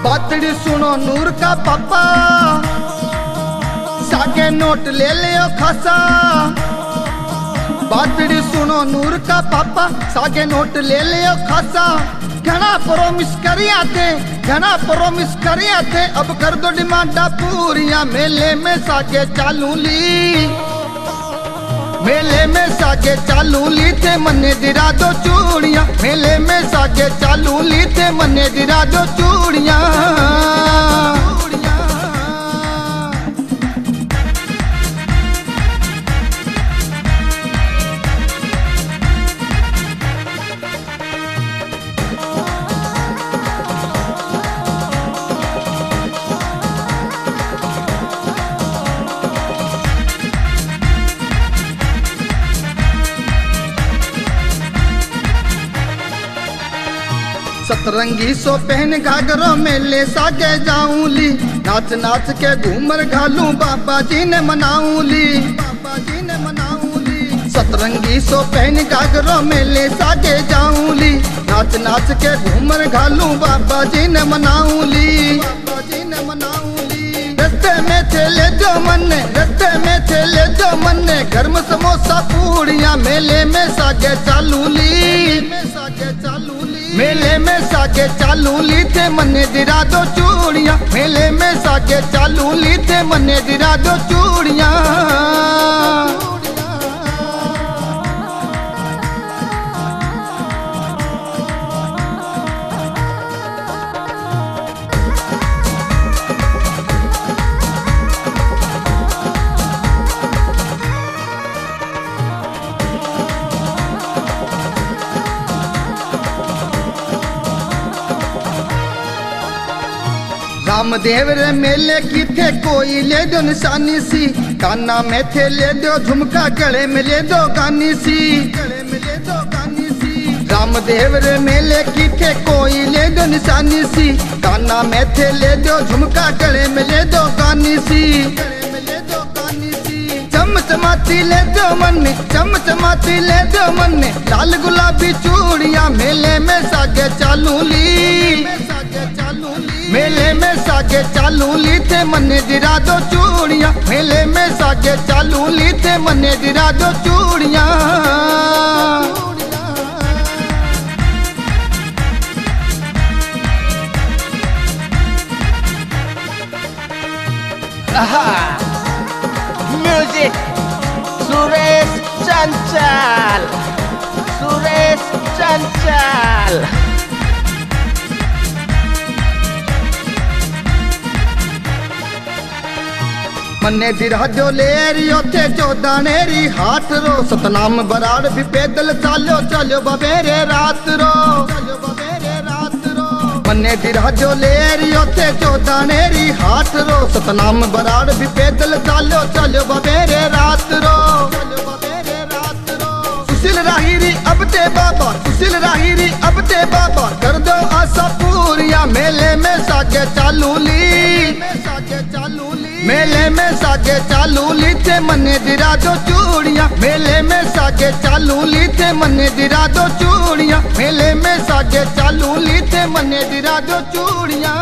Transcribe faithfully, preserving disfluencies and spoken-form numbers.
बातड़ी सुनो नूर का पापा, सागे नोट ले लियो खासा। बातड़ी सुनो नूर का पापा, सागे नोट ले लियो खासा। घना प्रोमिस करिया थे, घना प्रोमिस करिया थे, अब कर दो डिमांडा पूरिया। मेले में सागे चालू ली, मेले में सागे चालू ली थे, मन्ने दिरा दो चूड़ियाँ। मेले में सागे चालू ली थे, मन्ने दिरा दो चूड़ियाँ। सतरंगी सो पहन घाघरो मेले सागे जाऊंली। नाच नाच के घूमर घालू बाबा जी ने मनाऊंली, बाबा जी ने मनाऊंली। सतरंगी सो पहन घाघरो मेले सागे जाऊंली। नाच नाच के घूमर घालू बाबा जी ने मनाऊंली, बाबा जी ने मनाऊंली। रस्ते में थे ले जो मन्ने, रस्ते में थे ले जो मन्ने, घर में समोसा पूड़ियाँ। मेले में सागे चालू ली, सागे चालू ली, मेले में सागे चालू ली थे, मन्ने दिरा दो चूड़ियाँ। मेले में सागे चालू ली थे, मन्ने दिरा दो चूड़ियाँ। रामदेव रे मेले की थे कोई ले दो निशानी सी। काना में थे ले दो झुमका, गले में ले दो गानी सी, गले में ले दो गानी सी। रामदेव रे मेले की थे कोई ले दो निशानी सी। काना में थे ले दो झुमका, गले में ले दो गानी सी, गले में ले दो गानी सी। चमचमाती ले दो मन्ने, चमचमाती ले दो मन्ने, लाल गुलाबी चूड़ियाँ। मेले में सागे चालू ली, मेले में सागे चालू ली थे, मन्ने दिरा दो चूड़ियाँ। मेले में सागे चालू ली थे, मन्ने दिरा दो चूड़ियाँ। म्यूजिक सुरेश चंचल, सुरेश चंचल। मन्ने दिरा जो लेरियो थे, जो दानेरी हाथ रो। सतनाम बराड़ भी पैदल चालो, चलो बबेरे रात रो, चलो बबेरे रात रो। मन्ने दिरा जो लेरियो थे, जो दानेरी हाथ रो। सतनाम बराड़ भी पैदल चालो, चलो बबेरे रात रो, चलो बबेरे रात रो। सुशील राहिरी अब ते बाबा, सुशील राहिरी अब ते बाबा, कर दो आशा पूरिया। मेले में सागे चालू ली, सागे चालू ली, मेले में सागे चालू ली थे, मन्ने दिरा दो चूड़ियाँ। मेले में सागे चालू ली थे, मन्ने दिरा दो चूड़ियाँ। मेले में सागे चालू ली थे, मन्ने दिरा दो चूड़ियाँ।